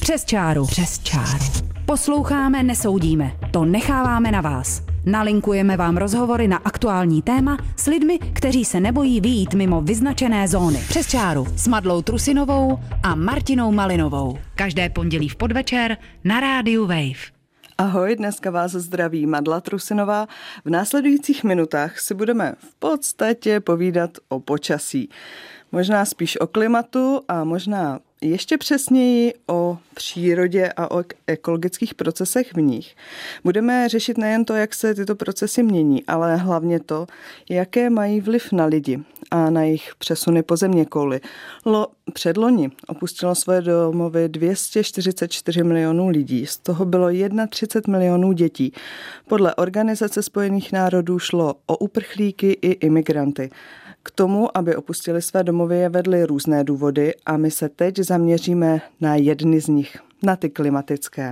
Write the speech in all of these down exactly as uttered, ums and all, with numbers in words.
Přes čáru. Přes čáru. Posloucháme, nesoudíme. To necháváme na vás. Nalinkujeme vám rozhovory na aktuální téma s lidmi, kteří se nebojí vyjít mimo vyznačené zóny. Přes čáru s Madlou Trusinovou a Martinou Malinovou. Každé pondělí v podvečer na rádiu Wave. Ahoj, dneska vás zdraví Madla Trusinová. V následujících minutách si budeme v podstatě povídat o počasí. Možná spíš o klimatu a možná ještě přesněji o přírodě a o ekologických procesech v nich. Budeme řešit nejen to, jak se tyto procesy mění, ale hlavně to, jaké mají vliv na lidi a na jejich přesuny po zeměkouli. Lo, předloni opustilo svoje domovy dvě stě čtyřicet čtyři milionů lidí, z toho bylo třicet jedna milionů dětí. Podle Organizace spojených národů šlo o uprchlíky i imigranty. K tomu, aby opustili své domovy, je vedly různé důvody a my se teď zaměříme na jedny z nich, na ty klimatické.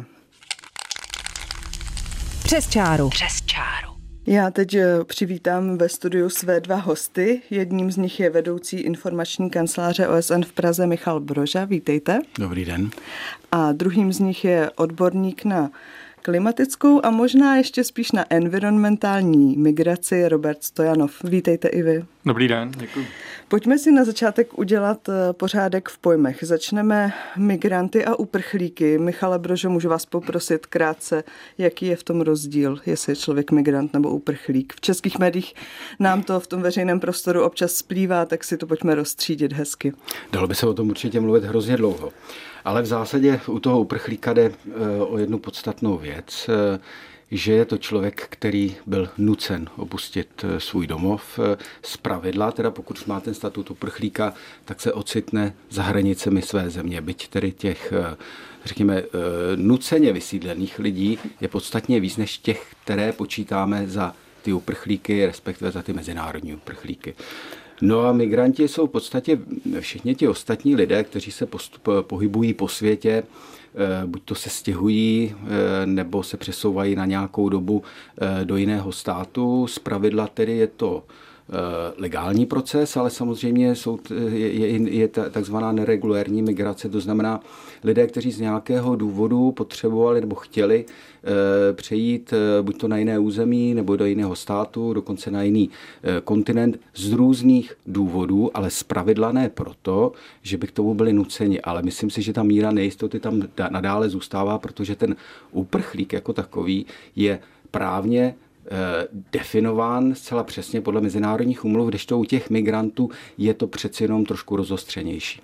Přes čáru. Přes čáru. Já teď přivítám ve studiu své dva hosty. Jedním z nich je vedoucí informační kanceláře O S N v Praze Michal Broža. Vítejte. Dobrý den. A druhým z nich je odborník na klimatickou a možná ještě spíš na environmentální migraci Robert Stojanov. Vítejte i vy. Dobrý den, děkuji. Pojďme si na začátek udělat pořádek v pojmech. Začneme migranty a uprchlíky. Michale Brožo, můžu vás poprosit krátce, jaký je v tom rozdíl, jestli je člověk migrant nebo uprchlík. V českých médiích nám to v tom veřejném prostoru občas splývá, tak si to pojďme rozstřídit hezky. Dalo by se o tom určitě mluvit hrozně dlouho. Ale v zásadě u toho uprchlíka jde o jednu podstatnou věc, že je to člověk, který byl nucen opustit svůj domov. Zpravidla, teda pokud má ten statut uprchlíka, tak se ocitne za hranicemi své země. Byť tedy těch, řekněme, nuceně vysídlených lidí je podstatně víc než těch, které počítáme za ty uprchlíky, respektive za ty mezinárodní uprchlíky. No a migranti jsou v podstatě všichni ti ostatní lidé, kteří se postup, pohybují po světě, buď to se stěhují, nebo se přesouvají na nějakou dobu do jiného státu. Zpravidla tedy je to legální proces, ale samozřejmě jsou, je, je, je takzvaná neregulérní migrace, to znamená lidé, kteří z nějakého důvodu potřebovali nebo chtěli e, přejít e, buď to na jiné území nebo do jiného státu, dokonce na jiný e, kontinent z různých důvodů, ale zpravidla ne proto, že by k tomu byli nuceni, ale myslím si, že ta míra nejistoty tam nadále zůstává, protože ten uprchlík jako takový je právně definován zcela přesně podle mezinárodních úmluv, kdežto u těch migrantů je to přeci jenom trošku rozostřenější.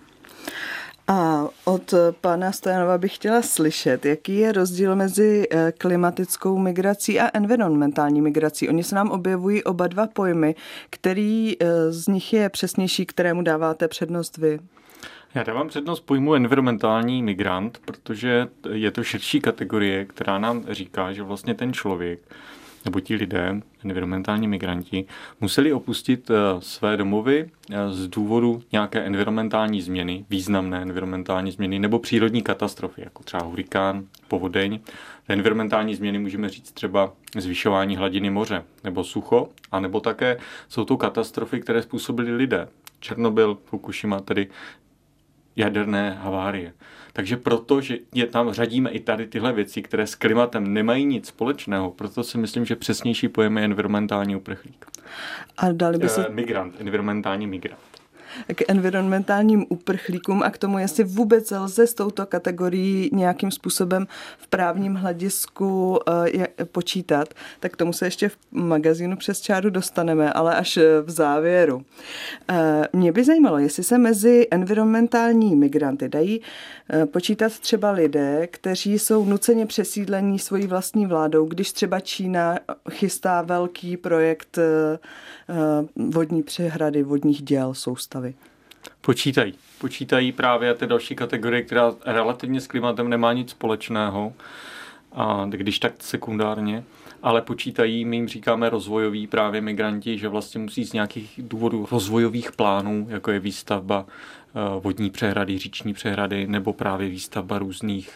A od pana Stojanova bych chtěla slyšet, jaký je rozdíl mezi klimatickou migrací a environmentální migrací. Oni se nám objevují oba dva pojmy. Který z nich je přesnější, kterému dáváte přednost vy? Já dávám přednost pojmu environmentální migrant, protože je to širší kategorie, která nám říká, že vlastně ten člověk nebo ti lidé, environmentální migranti, museli opustit své domovy z důvodu nějaké environmentální změny, významné environmentální změny nebo přírodní katastrofy, jako třeba hurikán, povodeň. Environmentální změny můžeme říct třeba zvyšování hladiny moře nebo sucho, anebo také jsou to katastrofy, které způsobili lidé. Černobyl, Fukushima, tedy jaderné havárie. Takže proto, že je tam řadíme i tady tyhle věci, které s klimatem nemají nic společného, proto si myslím, že přesnější pojem je environmentální uprchlík. A dali by se... E, migrant, environmentální migrant. K environmentálním uprchlíkům a k tomu, jestli vůbec lze s touto kategorií nějakým způsobem v právním hledisku uh, počítat, tak k tomu se ještě v magazínu Přes čáru dostaneme, ale až v závěru. Uh, mě by zajímalo, jestli se mezi environmentální migranty dají uh, počítat třeba lidé, kteří jsou nuceně přesídlení svojí vlastní vládou, když třeba Čína chystá velký projekt uh, uh, vodní přehrady, vodních děl, soustavy. Počítají. Počítají právě ty další kategorie, která relativně s klimatem nemá nic společného, a když tak sekundárně, ale počítají, my jim říkáme rozvojoví právě migranti, že vlastně musí z nějakých důvodů rozvojových plánů, jako je výstavba vodní přehrady, říční přehrady, nebo právě výstavba různých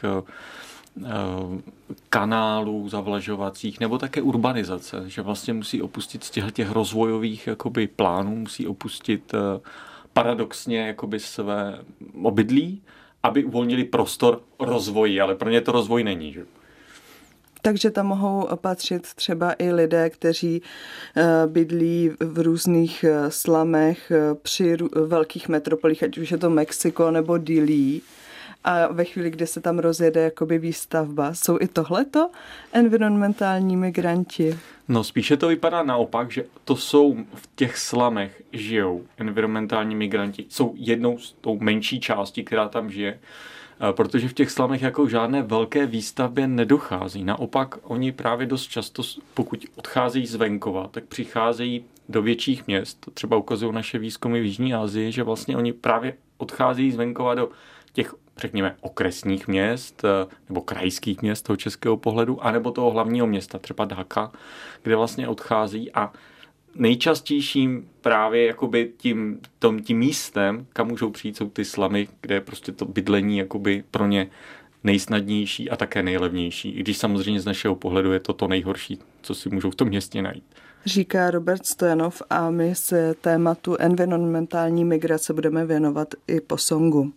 kanálů zavlažovacích, nebo také urbanizace, že vlastně musí opustit z těch rozvojových jakoby plánů, musí opustit paradoxně jakoby své obydlí aby uvolnili prostor rozvoji, ale pro ně to rozvoj není. Že? Takže tam mohou patřit třeba i lidé, kteří bydlí v různých slamech při velkých metropolích, ať už je to Mexiko nebo Dili. A ve chvíli, kdy se tam rozjede jakoby výstavba, jsou i tohleto environmentální migranti? No spíše to vypadá naopak, že to jsou v těch slamech žijou environmentální migranti. Jsou jednou z tou menší části, která tam žije, protože v těch slamech jako žádné velké výstavbě nedochází. Naopak oni právě dost často, pokud odcházejí z venkova, tak přicházejí do větších měst. To třeba ukazují naše výzkumy v Jižní Asii, že vlastně oni právě odcházejí z venkova do těch, řekněme, okresních měst nebo krajských měst toho českého pohledu, anebo toho hlavního města, třeba Dhaka, kde vlastně odchází a nejčastějším právě jakoby tím, tom, tím místem, kam můžou přijít, jsou ty slamy, kde je prostě to bydlení jakoby pro ně nejsnadnější a také nejlevnější. I když samozřejmě z našeho pohledu je to to nejhorší, co si můžou v tom městě najít. Říká Robert Stojanov a my se tématu environmentální migrace budeme věnovat i po songu.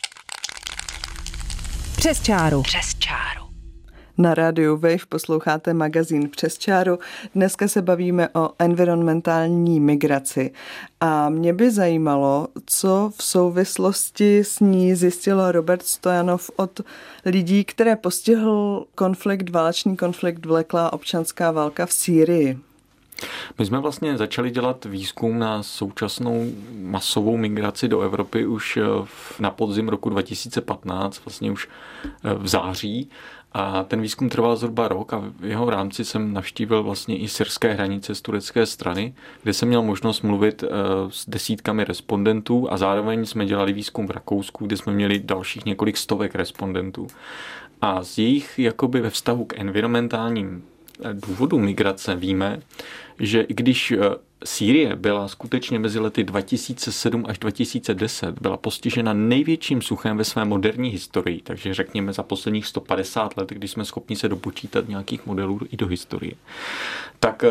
Přes čáru. Přes čáru. Na rádiu Wave posloucháte magazín Přes čáru. Dneska se bavíme o environmentální migraci. A mě by zajímalo, co v souvislosti s ní zjistil Robert Stojanov od lidí, které postihl konflikt, válečný konflikt, vleklá občanská válka v Sýrii. My jsme vlastně začali dělat výzkum na současnou masovou migraci do Evropy už na podzim roku dva tisíce patnáct, vlastně už v září. A ten výzkum trval zhruba rok a v jeho rámci jsem navštívil vlastně i syrské hranice z turecké strany, kde jsem měl možnost mluvit s desítkami respondentů a zároveň jsme dělali výzkum v Rakousku, kde jsme měli dalších několik stovek respondentů. A z jejich jakoby ve vztahu k environmentálním důvodům migrace víme, že i když Sýrie byla skutečně mezi lety dva tisíce sedm až dva tisíce deset byla postižena největším suchem ve své moderní historii, takže řekněme za posledních sto padesát let, když jsme schopni se dopočítat nějakých modelů i do historie, tak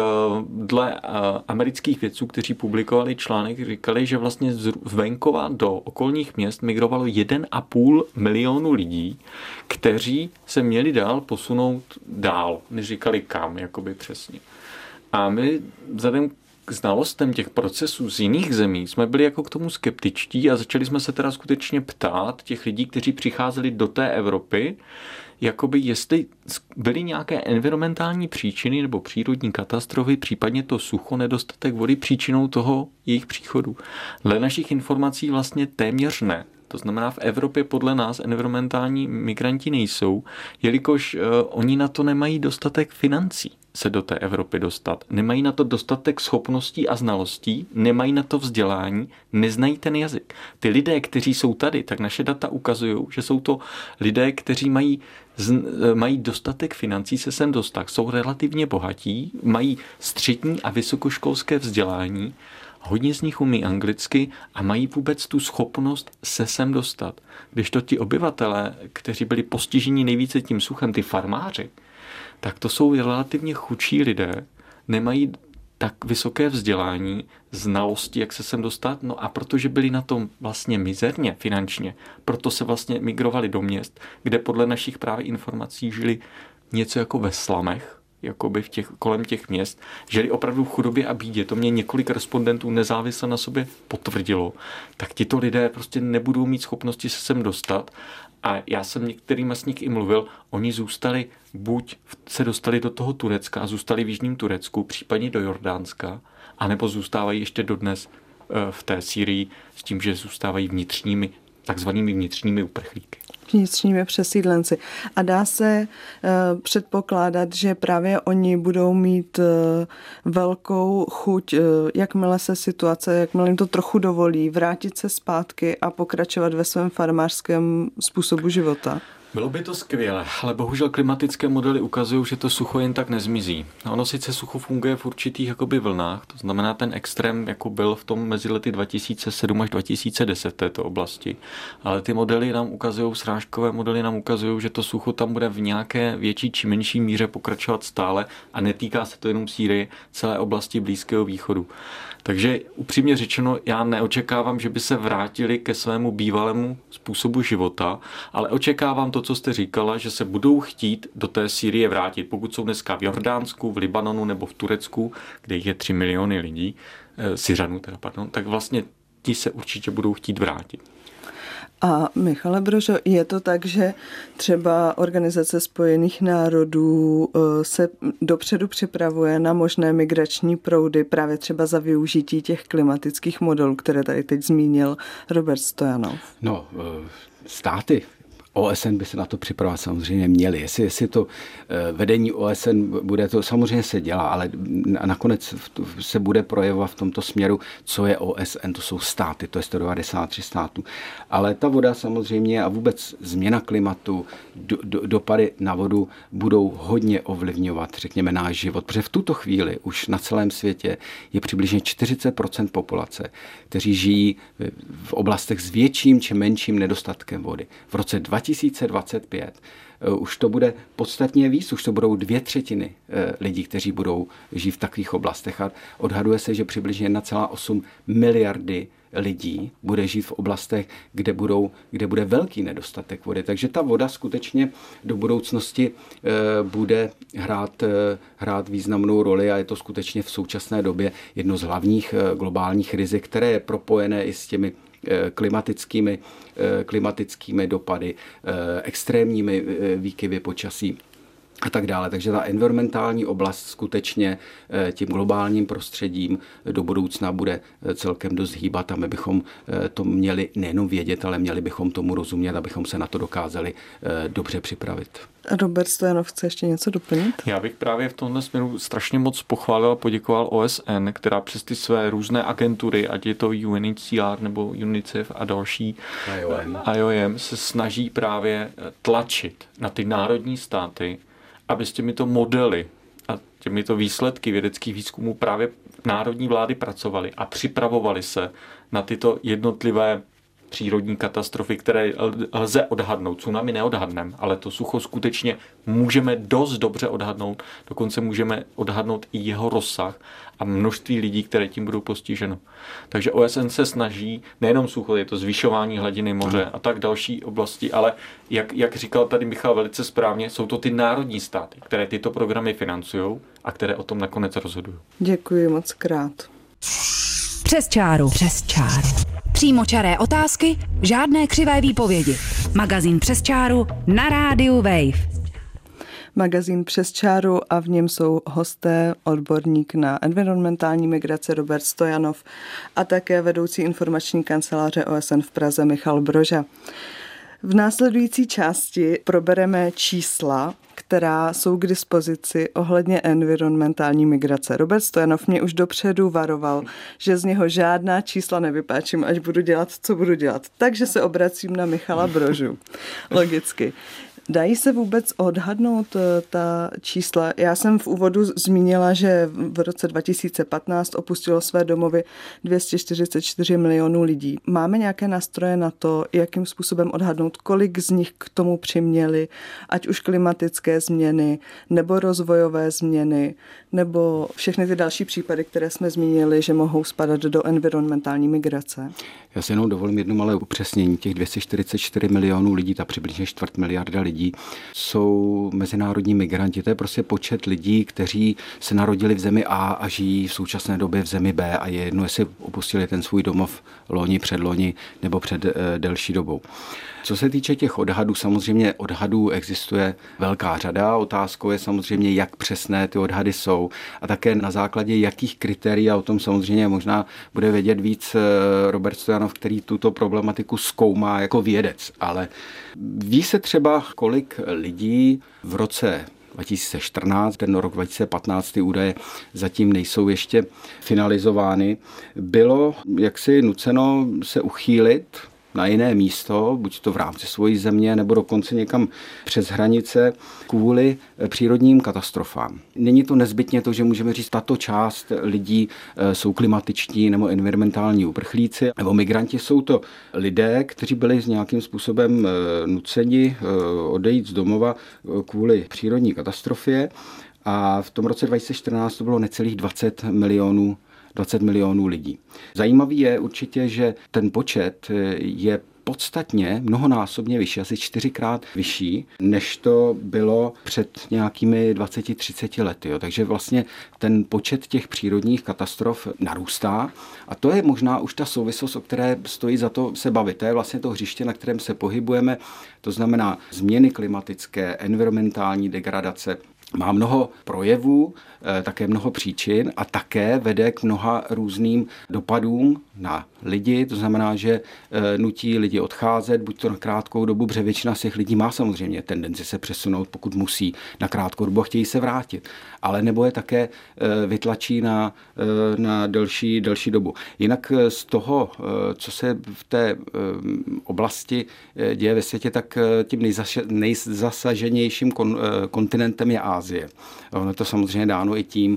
dle amerických vědců, kteří publikovali článek, říkali, že vlastně z venkova do okolních měst migrovalo jeden a půl milionu lidí, kteří se měli dál posunout dál, než říkali kam, jakoby přesně. A my vzhledem k znalostem těch procesů z jiných zemí jsme byli jako k tomu skeptičtí a začali jsme se teda skutečně ptát těch lidí, kteří přicházeli do té Evropy, jakoby jestli byly nějaké environmentální příčiny nebo přírodní katastrofy, případně to sucho, nedostatek vody příčinou toho jejich příchodu. Dle našich informací vlastně téměř ne. To znamená, v Evropě podle nás environmentální migranti nejsou, jelikož uh, oni na to nemají dostatek financí se do té Evropy dostat. Nemají na to dostatek schopností a znalostí, nemají na to vzdělání, neznají ten jazyk. Ty lidé, kteří jsou tady, tak naše data ukazují, že jsou to lidé, kteří mají, z, mají dostatek financí se sem dostat, jsou relativně bohatí, mají střední a vysokoškolské vzdělání, hodně z nich umí anglicky a mají vůbec tu schopnost se sem dostat. Když to ti obyvatelé, kteří byli postiženi nejvíce tím suchem, ty farmáři, tak to jsou relativně chudší lidé, nemají tak vysoké vzdělání, znalosti, jak se sem dostat, no a protože byli na tom vlastně mizerně finančně, proto se vlastně migrovali do měst, kde podle našich právě informací žili něco jako ve slamech, jakoby v těch, kolem těch měst, žili opravdu v chudobě a bídě. To mě několik respondentů nezávisle na sobě potvrdilo. Tak tito lidé prostě nebudou mít schopnosti se sem dostat a já jsem některými z nich i mluvil, oni zůstali, buď se dostali do toho Turecka a zůstali v jižním Turecku, případně do Jordánska, anebo zůstávají ještě dodnes v té Sýrii s tím, že zůstávají vnitřními, takzvanými vnitřními uprchlíky. Vnitřními přesídlenci. A dá se uh, předpokládat, že právě oni budou mít uh, velkou chuť, uh, jakmile se situace, jakmile jim to trochu dovolí, vrátit se zpátky a pokračovat ve svém farmářském způsobu života? Bylo by to skvělé, ale bohužel klimatické modely ukazují, že to sucho jen tak nezmizí. Ono sice sucho funguje v určitých jakoby vlnách, to znamená ten extrém jako byl v tom mezi lety dva tisíce sedm až dva tisíce deset v této oblasti, ale ty modely nám ukazují, srážkové modely nám ukazují, že to sucho tam bude v nějaké větší či menší míře pokračovat stále a netýká se to jenom Sýrie, celé oblasti Blízkého východu. Takže upřímně řečeno, já neočekávám, že by se vrátili ke svému bývalému způsobu života, ale očekávám to, co jste říkala, že se budou chtít do té Sýrie vrátit. Pokud jsou dneska v Jordánsku, v Libanonu nebo v Turecku, kde je tři miliony lidí, e, Syřanů teda, pardon, tak vlastně ti se určitě budou chtít vrátit. A Michale Brožo, je to tak, že třeba Organizace spojených národů se dopředu připravuje na možné migrační proudy právě třeba za využití těch klimatických modelů, které tady teď zmínil Robert Stojanov? No, státy O S N by se na to připravovat samozřejmě měli. Jestli, jestli to vedení O S N bude, to samozřejmě se dělá, ale nakonec se bude projevovat v tomto směru, co je O S N, to jsou státy, to je sto devadesát tři států. Ale ta voda samozřejmě a vůbec změna klimatu, do, do, dopady na vodu budou hodně ovlivňovat, řekněme, náš život. Protože v tuto chvíli už na celém světě je přibližně čtyřicet procent populace, kteří žijí v oblastech s větším či menším nedostatkem vody. V roce dva tisíce dvacet pět už to bude podstatně víc, už to budou dvě třetiny lidí, kteří budou žít v takových oblastech a odhaduje se, že přibližně jedna celá osm miliardy lidí bude žít v oblastech, kde, budou, kde bude velký nedostatek vody. Takže ta voda skutečně do budoucnosti bude hrát, hrát významnou roli a je to skutečně v současné době jedno z hlavních globálních rizik, které je propojené i s těmi klimatickými, klimatickými dopady, extrémními výkyvy počasí a tak dále. Takže ta environmentální oblast skutečně tím globálním prostředím do budoucna bude celkem dost hýbat a my bychom to měli nejenom vědět, ale měli bychom tomu rozumět, abychom se na to dokázali dobře připravit. Robert Stojanov chce ještě něco doplnit? Já bych právě v tomhle směru strašně moc pochválil a poděkoval O S N, která přes ty své různé agentury, ať je to U N H C R nebo UNICEF a další, I O M, I O M se snaží právě tlačit na ty národní státy, aby s těmito modely a těmito výsledky vědeckých výzkumů právě národní vlády pracovaly a připravovaly se na tyto jednotlivé přírodní katastrofy, které lze odhadnout. Tsunami neodhadneme, ale to sucho skutečně můžeme dost dobře odhadnout. Dokonce můžeme odhadnout i jeho rozsah a množství lidí, které tím budou postiženo. Takže O S N se snaží, nejenom sucho, je to zvyšování hladiny moře a tak další oblasti, ale jak, jak říkal tady Michal velice správně, jsou to ty národní státy, které tyto programy financují a které o tom nakonec rozhodují. Děkuji moc krát. Přes čáru. Přes čáru. Přímočaré otázky, žádné křivé výpovědi. Magazín Přes čáru na rádiu Wave. Magazín Přes čáru a v něm jsou hosté, odborník na environmentální migraci Robert Stojanov a také vedoucí informační kanceláře O S N v Praze Michal Broža. V následující části probereme čísla, která jsou k dispozici ohledně environmentální migrace. Robert Stojanov mě už dopředu varoval, že z něho žádná čísla nevypáčím, až budu dělat, co budu dělat. Takže se obracím na Michala Brožu. Logicky. Dají se vůbec odhadnout ta čísla? Já jsem v úvodu zmínila, že v roce dva tisíce patnáct opustilo své domovy dvě stě čtyřicet čtyři milionů lidí. Máme nějaké nástroje na to, jakým způsobem odhadnout, kolik z nich k tomu přiměli, ať už klimatické změny, nebo rozvojové změny, nebo všechny ty další případy, které jsme zmínili, že mohou spadat do environmentální migrace? Já si jenom dovolím jedno malé upřesnění. Těch dvě stě čtyřicet čtyři milionů lidí, ta přibližně čtvrt miliarda lidí, jsou mezinárodní migranti. To je prostě počet lidí, kteří se narodili v zemi A a žijí v současné době v zemi B a je jedno, jestli opustili ten svůj domov loni, předloni nebo před e, delší dobou. Co se týče těch odhadů, samozřejmě odhadů existuje velká řada. Otázkou je samozřejmě, jak přesné ty odhady jsou a také na základě jakých kritérií, a o tom samozřejmě možná bude vědět víc Robert Stojanov, který tuto problematiku zkoumá jako vědec. Ale ví se třeba, kolik lidí v roce dva tisíce čtrnáct, ten rok dva tisíce patnáct, ty údaje zatím nejsou ještě finalizovány, bylo jaksi nuceno se uchýlit na jiné místo, buď to v rámci svojí země, nebo dokonce někam přes hranice kvůli přírodním katastrofám. Není to nezbytně to, že můžeme říct, tato část lidí jsou klimatičtí nebo environmentální uprchlíci, nebo migranti. Jsou to lidé, kteří byli nějakým způsobem nuceni odejít z domova kvůli přírodní katastrofě. A v tom roce dva tisíce čtrnáct to bylo necelých dvacet milionů dvacet milionů lidí. Zajímavý je určitě, že ten počet je podstatně mnohonásobně vyšší, asi čtyřikrát vyšší, než to bylo před nějakými dvaceti třiceti lety. Jo. Takže vlastně ten počet těch přírodních katastrof narůstá a to je možná už ta souvislost, o které stojí za to se bavit. To je vlastně to hřiště, na kterém se pohybujeme, to znamená změny klimatické, environmentální degradace. Má mnoho projevů, také mnoho příčin a také vede k mnoha různým dopadům na lidi. To znamená, že nutí lidi odcházet, buď to na krátkou dobu, protože většina z těch lidí má samozřejmě tendenci se přesunout, pokud musí na krátkou dobu, chtějí se vrátit. Ale nebo je také vytlačí na, na delší, delší dobu. Jinak z toho, co se v té oblasti děje ve světě, tak tím nejzasaženějším kontinentem je Asie. Ono to samozřejmě dáno i tím,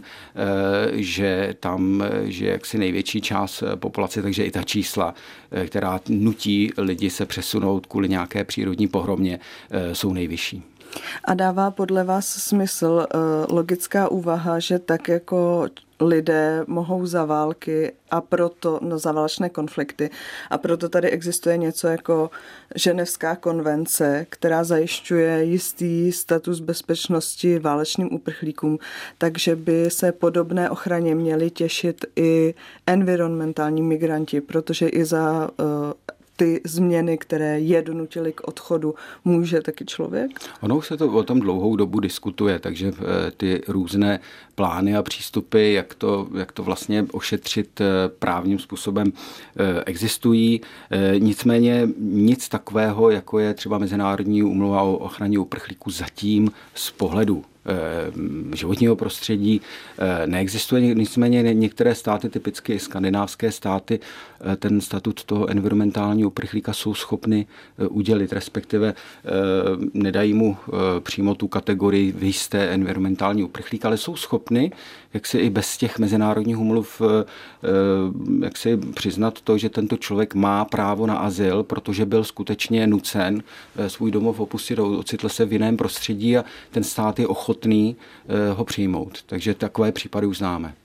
že tam je jaksi největší část populace, takže i ta čísla, která nutí lidi se přesunout kvůli nějaké přírodní pohromě, jsou nejvyšší. A dává podle vás smysl logická úvaha, že tak jako lidé mohou za války a proto, no za válečné konflikty a proto tady existuje něco jako Ženevská konvence, která zajišťuje jistý status bezpečnosti válečným uprchlíkům, takže by se podobné ochraně měli těšit i environmentální migranti, protože i za uh, ty změny, které je donutily k odchodu, může taky člověk? Ono už se to o tom dlouhou dobu diskutuje, takže ty různé plány a přístupy, jak to, jak to vlastně ošetřit právním způsobem, existují. Nicméně nic takového, jako je třeba Mezinárodní úmluva o ochraně uprchlíků, zatím z pohledu životního prostředí neexistuje. Nicméně některé státy, typicky skandinávské státy, ten statut toho environmentálního uprchlíka jsou schopny udělit, respektive nedají mu přímo tu kategorii vy jste environmentální uprchlík, ale jsou schopny, jak si i bez těch mezinárodních úmluv, jak si přiznat to, že tento člověk má právo na azyl, protože byl skutečně nucen svůj domov opustit, ocitl se v jiném prostředí a ten stát je ochotný ho přijmout. Takže takové případy už známe.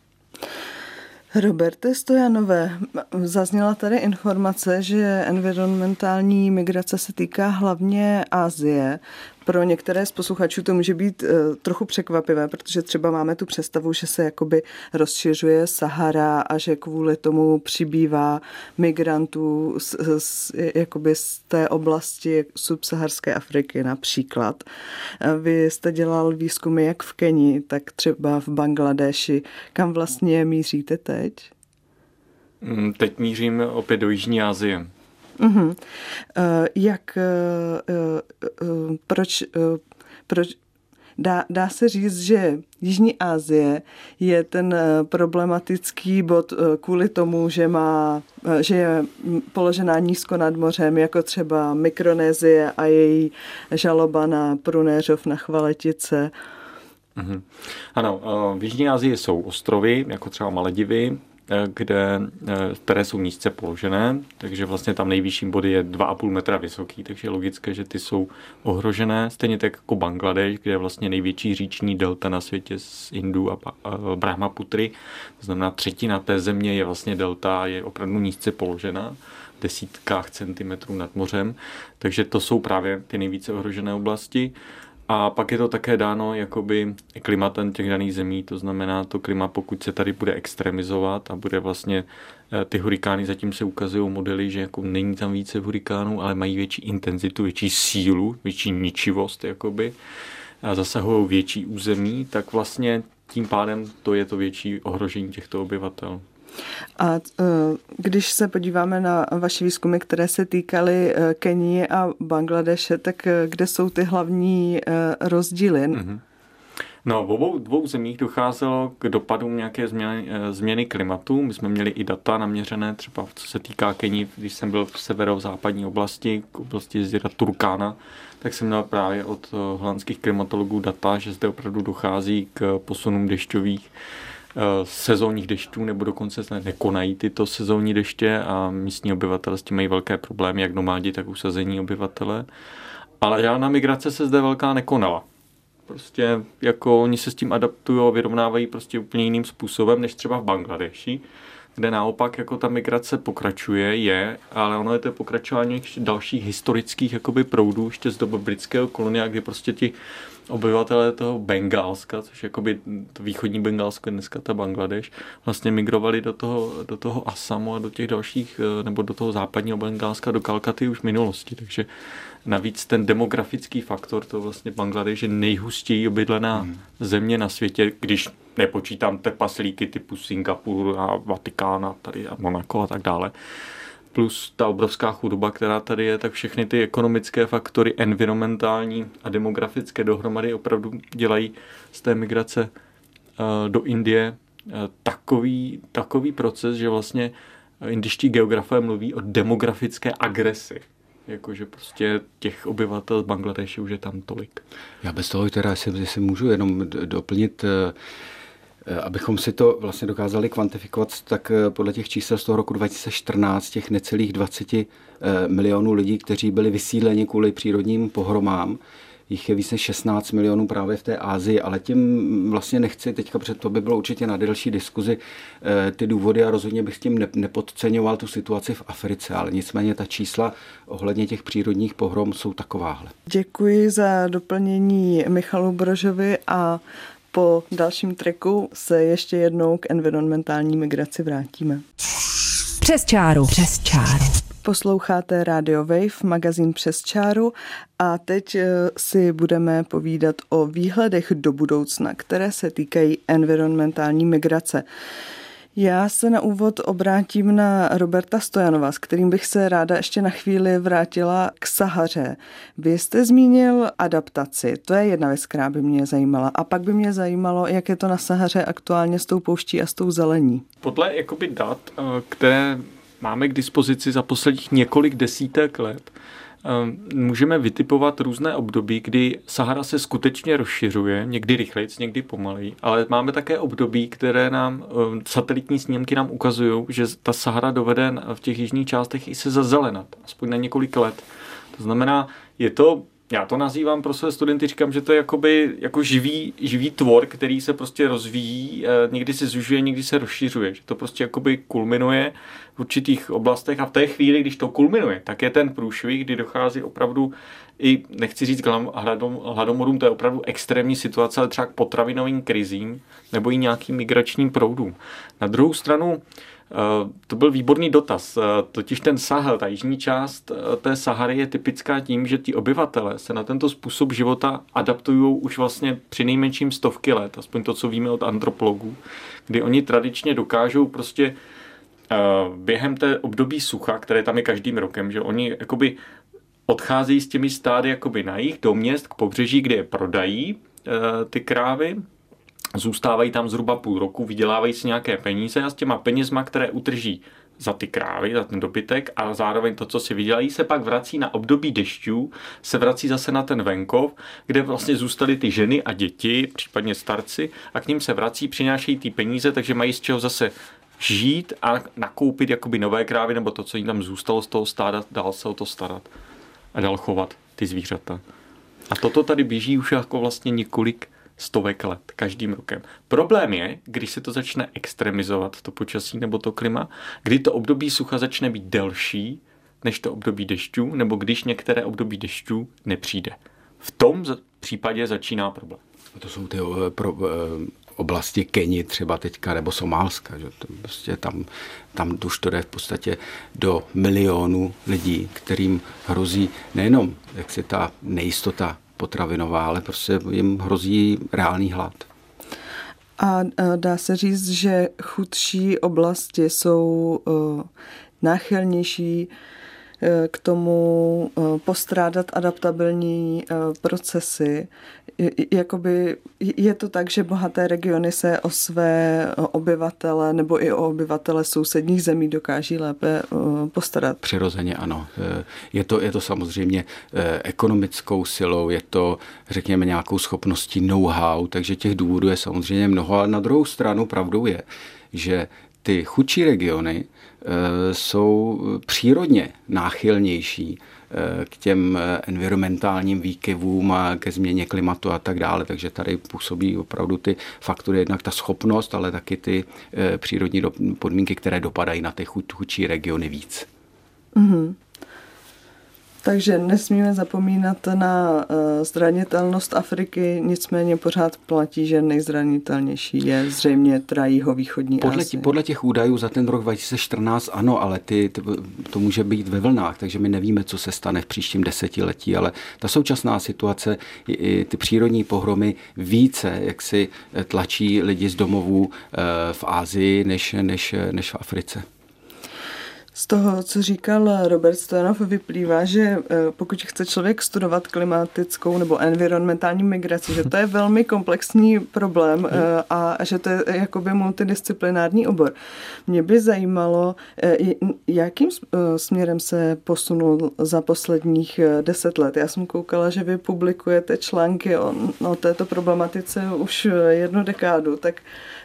Roberte Stojanové, zazněla tady informace, že environmentální migrace se týká hlavně Asie. Pro některé z posluchačů to může být uh, trochu překvapivé, protože třeba máme tu představu, že se jakoby rozšiřuje Sahara a že kvůli tomu přibývá migrantů z, z, jakoby z té oblasti subsaharské Afriky například. Uh, vy jste dělal výzkumy jak v Keni, tak třeba v Bangladeši. Kam vlastně míříte teď? Teď mířím opět do Jižní Asie. Uh-huh. Uh, jak, uh, uh, proč, uh, proč dá, dá se říct, že Jižní Asie je ten uh, problematický bod uh, kvůli tomu, že, má, uh, že je položená nízko nad mořem, jako třeba Mikronésie a její žaloba na prunéřov, na chvaletice. Uh-huh. Ano, uh, v Jižní Asii jsou ostrovy, jako třeba Maledivy, kde, které jsou nízce položené, takže vlastně tam nejvyšší body je dva a půl metra vysoký, takže je logické, že ty jsou ohrožené. Stejně tak jako Bangladeš, kde je vlastně největší říční delta na světě z Indů a Brahmaputry. To znamená, třetina té země je vlastně delta, je opravdu nízce položená, v desítkách centimetrů nad mořem, takže to jsou právě ty nejvíce ohrožené oblasti. A pak je to také dáno jakoby klimatem těch daných zemí, to znamená to klima, pokud se tady bude extremizovat a bude vlastně ty hurikány, zatím se ukazují modely, že jako není tam více hurikánů, ale mají větší intenzitu, větší sílu, větší ničivost jakoby a zasahují větší území, tak vlastně tím pádem to je to větší ohrožení těchto obyvatel. A když se podíváme na vaše výzkumy, které se týkaly Keni a Bangladeše, tak kde jsou ty hlavní rozdíly? Mm-hmm. No, v obou dvou zemích docházelo k dopadům nějaké změny, změny klimatu. My jsme měli i data naměřené, třeba co se týká Keni, když jsem byl v severozápadní oblasti, k oblasti jezera Turkána, tak jsem měl právě od holandských klimatologů data, že zde opravdu dochází k posunům dešťových sezónních dešťů, nebo dokonce se nekonají tyto sezónní deště a místní obyvatelé s tím mají velké problémy, jak nomádi, tak usazení obyvatele. Ale žádná migrace se zde velká nekonala. Prostě jako oni se s tím adaptují a vyrovnávají prostě úplně jiným způsobem, než třeba v Bangladeši, kde naopak jako ta migrace pokračuje, je, ale ono je to pokračování dalších historických jakoby proudů, ještě z doby britského kolonia, kdy prostě ti obyvatelé toho Bengálska, což jakoby to východní Bengálsko, dneska ta Bangladeš, vlastně migrovali do toho, do toho Asamu a do těch dalších, nebo do toho západního Bengálska, do Kalkaty už v minulosti, takže navíc ten demografický faktor, to vlastně Bangladeš je nejhustěji obydlená hmm. země na světě, když nepočítám trpaslíky typu Singapur a Vatikán a tady a Monako a tak dále. Plus ta obrovská chudoba, která tady je, tak všechny ty ekonomické faktory, environmentální a demografické dohromady opravdu dělají z té migrace uh, do Indie uh, takový, takový proces, že vlastně indiští geografové mluví o demografické agresi. Jakože prostě těch obyvatel z Bangladeše už je tam tolik. Já bez toho teda, jestli, jestli můžu jenom doplnit, abychom si to vlastně dokázali kvantifikovat, tak podle těch čísel z toho roku dva tisíce čtrnáct těch necelých dvacet milionů lidí, kteří byli vysídleni kvůli přírodním pohromám, jich je víc než šestnáct milionů právě v té Asii, ale tím vlastně nechci teďka, před to by bylo určitě na delší diskuzi ty důvody a rozhodně bych s tím nepodceňoval tu situaci v Africe, ale nicméně ta čísla ohledně těch přírodních pohrom jsou takováhle. Děkuji za doplnění Michalu Brožovi a po dalším tracku se ještě jednou k environmentální migraci vrátíme. Přes čáru. Přes čáru. Posloucháte Radio Wave, magazín Přes čáru a teď si budeme povídat o výhledech do budoucna, které se týkají environmentální migrace. Já se na úvod obrátím na Roberta Stojanova, s kterým bych se ráda ještě na chvíli vrátila k Sahaře. Vy jste zmínil adaptaci, to je jedna věc, která by mě zajímala. A pak by mě zajímalo, jak je to na Sahaře aktuálně s tou pouští a s tou zelení. Podle jakoby dat, které máme k dispozici za posledních několik desítek let, můžeme vytipovat různé období, kdy Sahara se skutečně rozšiřuje, někdy rychleji, někdy pomaleji, ale máme také období, které nám, satelitní snímky nám ukazují, že ta Sahara dovede v těch jižních částech i se zazelenat, aspoň na několik let. To znamená, je to, já to nazývám pro své studenty, říkám, že to je jakoby, jako živý, živý tvor, který se prostě rozvíjí, někdy se zužuje, někdy se rozšiřuje, že to prostě jakoby kulminuje v určitých oblastech a v té chvíli, když to kulminuje, tak je ten průšvih, kdy dochází opravdu i, nechci říct hladomorům, to je opravdu extrémní situace, ale třeba k potravinovým krizím nebo i nějakým migračním proudům. Na druhou stranu, to byl výborný dotaz. Totiž ten Sahel, ta jižní část té Sahary je typická tím, že ti obyvatele se na tento způsob života adaptují už vlastně při nejmenším stovky let, aspoň to, co víme od antropologů, kdy oni tradičně dokážou prostě během té období sucha, které tam je každým rokem, že oni jakoby odcházejí s těmi stády jakoby na jih do měst k pobřeží, kde je prodají ty krávy, zůstávají tam zhruba půl roku, vydělávají si nějaké peníze a s těma penězma, které utrží za ty krávy, za ten dobytek a zároveň to, co si vydělají, se pak vrací na období dešťů, se vrací zase na ten venkov, kde vlastně zůstaly ty ženy a děti, případně starci a k ním se vrací, přinášejí ty peníze, takže mají z čeho zase žít a nakoupit jakoby nové krávy nebo to, co jim tam zůstalo z toho stáda, dál se o to starat a dál chovat ty zvířata. A toto tady běží už jako vlastně několik stovek let, každým rokem. Problém je, když se to začne extremizovat, to počasí nebo to klima, kdy to období sucha začne být delší než to období dešťů, nebo když některé období dešťů nepřijde. V tom případě začíná problém. To jsou ty pro, oblasti Keni třeba teďka, nebo Somálska. Že? To prostě tam, tam už to jde v podstatě do milionů lidí, kterým hrozí nejenom jak si ta nejistota potravinová, ale prostě jim hrozí reálný hlad. A dá se říct, že chudší oblasti jsou náchylnější k tomu postrádat adaptabilní procesy. Jakoby je to tak, že bohaté regiony se o své obyvatele nebo i o obyvatele sousedních zemí dokáží lépe postarat? Přirozeně ano. Je to, je to samozřejmě ekonomickou silou, je to, řekněme, nějakou schopností know-how, takže těch důvodů je samozřejmě mnoho, ale na druhou stranu pravdou je, že ty chudší regiony jsou přírodně náchylnější k těm environmentálním výkyvům a ke změně klimatu a tak dále. Takže tady působí opravdu ty faktory, jednak ta schopnost, ale taky ty přírodní podmínky, které dopadají na ty chudší regiony víc. Mm-hmm. Takže nesmíme zapomínat na zranitelnost Afriky, nicméně pořád platí, že nejzranitelnější je zřejmě teda jihovýchodní podle, Asie. Podle těch údajů za ten rok dva tisíce čtrnáct ano, ale ty, ty, to může být ve vlnách, takže my nevíme, co se stane v příštím desetiletí, ale ta současná situace, i ty přírodní pohromy více, jak si tlačí lidi z domovů v Asii, než, než, než v Africe. Z toho, co říkal Robert Stojanov, vyplývá, že pokud chce člověk studovat klimatickou nebo environmentální migraci, že to je velmi komplexní problém a že to je jakoby multidisciplinární obor. Mě by zajímalo, jakým směrem se posunul za posledních deset let. Já jsem koukala, že vy publikujete články o, o této problematice už jednu dekádu, tak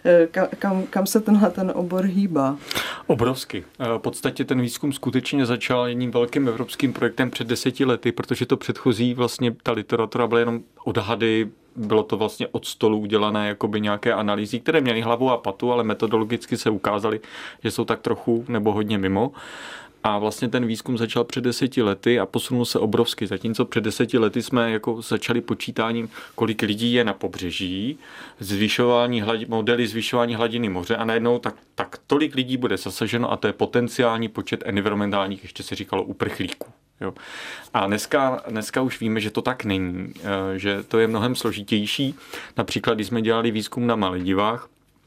kam, kam se tenhle ten obor hýbá? Obrovsky. V podstatě ten výzkum skutečně začal jedním velkým evropským projektem před deseti lety, protože to předchozí vlastně ta literatura byla jenom odhady, bylo to vlastně od stolu udělané jakoby nějaké analýzy, které měly hlavu a patu, ale metodologicky se ukázaly, že jsou tak trochu nebo hodně mimo. A vlastně ten výzkum začal před deseti lety a posunul se obrovsky. Zatímco před deseti lety jsme jako začali počítáním, kolik lidí je na pobřeží, zvyšování hladi, modely zvyšování hladiny moře a najednou tak, tak tolik lidí bude zasaženo a to je potenciální počet environmentálních, ještě se říkalo, uprchlíků. Jo. A dneska, dneska už víme, že to tak není, že to je mnohem složitější. Například, když jsme dělali výzkum na Maledivách,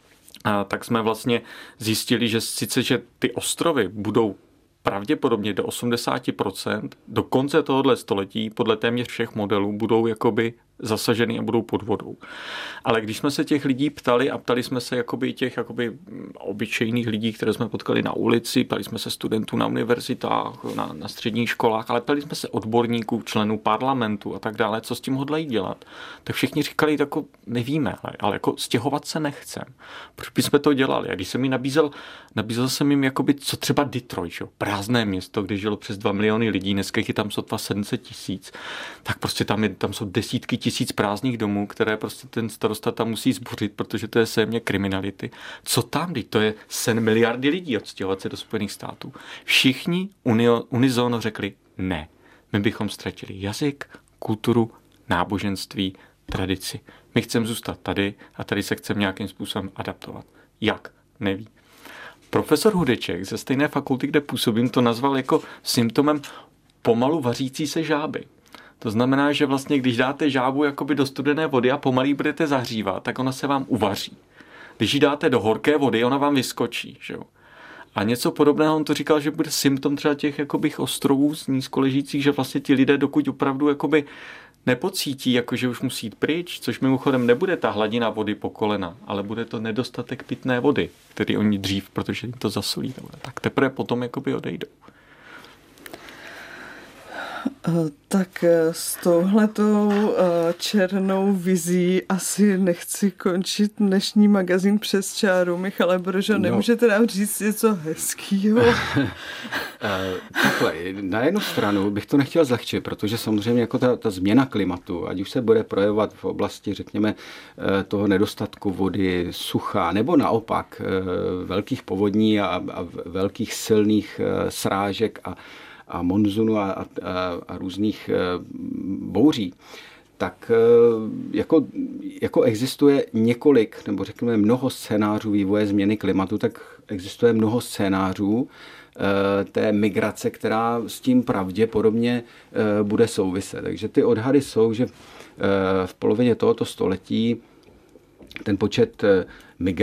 tak jsme vlastně zjistili, že sice, že ty ostrovy budou pravděpodobně do osmdesát procent do konce tohohle století podle téměř všech modelů budou jakoby zasaženy a budou pod vodou. Ale když jsme se těch lidí ptali a ptali jsme se jakoby těch jakoby obyčejných lidí, které jsme potkali na ulici, ptali jsme se studentů na univerzitách, na, na středních školách, ale ptali jsme se odborníků, členů parlamentu a tak dále, co s tím hodlají dělat, tak všichni říkali, jako nevíme, ale, ale jako stěhovat se nechcem. Proč bychom to dělali? A když jsem jim nabízel, nabízel jsem jim jakoby, co třeba Detroit, jo? Prázdné město, kde žilo přes dva miliony lidí, dneska je tam sotva sedm set tisíc, tak prostě tam, je, tam jsou desítky tisíc prázdných domů, které prostě ten starosta tam musí zbořit, protože to je sémě kriminality. Co tam, teď to je sen miliardy lidí odstěhovat se do Spojených států. Všichni unio, unizono řekli ne. My bychom ztratili jazyk, kulturu, náboženství, tradici. My chceme zůstat tady a tady se chceme nějakým způsobem adaptovat. Jak? Neví. Profesor Hudeček ze stejné fakulty, kde působím, to nazval jako symptomem pomalu vařící se žáby. To znamená, že vlastně, když dáte žábu jakoby do studené vody a pomalý budete zahřívat, tak ona se vám uvaří. Když ji dáte do horké vody, ona vám vyskočí. Že jo? A něco podobného on to říkal, že bude symptom třeba těch jakoby ostrovů z nízkoležících, že vlastně ti lidé, dokud opravdu jakoby nepocítí, jako že už musí jít pryč, což mimochodem nebude ta hladina vody po kolena, ale bude to nedostatek pitné vody, který oni dřív, protože jim to zasolí, tak teprve potom jakoby odejdou. Tak s touhletou černou vizí asi nechci končit dnešní magazín Přes čáru. Michale Brožo, nemůžete nám říct něco hezkýho? Takhle, na jednu stranu bych to nechtěl zlehčit, protože samozřejmě jako ta, ta změna klimatu, ať už se bude projevovat v oblasti, řekněme, toho nedostatku vody, sucha, nebo naopak velkých povodní a, a velkých silných srážek a a monzunu a, a, a různých bouří, tak jako, jako existuje několik, nebo řekněme mnoho scénářů vývoje změny klimatu, tak existuje mnoho scénářů té migrace, která s tím pravděpodobně bude souviset. Takže ty odhady jsou, že v polovině tohoto století ten počet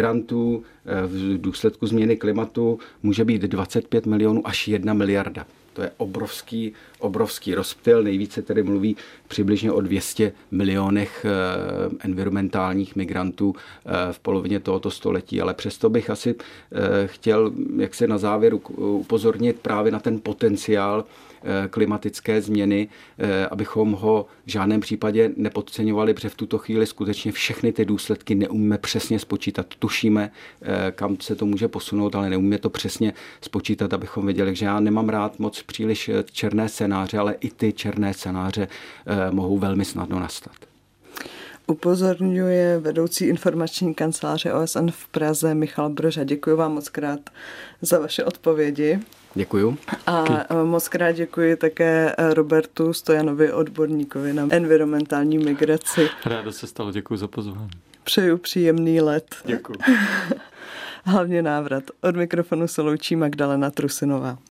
migrantů v důsledku změny klimatu může být dvacet pět milionů až jedna miliarda. To je obrovský, obrovský rozptyl. Nejvíce tedy mluví přibližně o dvě stě milionech environmentálních migrantů v polovině tohoto století, ale přesto bych asi chtěl jak se na závěr upozornit právě na ten potenciál klimatické změny, abychom ho v žádném případě nepodceňovali, protože v tuto chvíli skutečně všechny ty důsledky neumíme přesně spočítat. Tušíme, kam se to může posunout, ale neumíme to přesně spočítat, abychom věděli, že já nemám rád moc příliš černé scénáře, ale i ty černé scénáře mohou velmi snadno nastat. Upozorňuje vedoucí informační kanceláře O S N v Praze Michal Broža. Děkuji vám moc krát za vaše odpovědi. Děkuju. A moc krát děkuji také Robertu Stojanovi, odborníkovi na environmentální migraci. Ráda se stalo, děkuji za pozvání. Přeju příjemný let. Děkuji. Hlavně návrat. Od mikrofonu se loučí Magdalena Trusinová.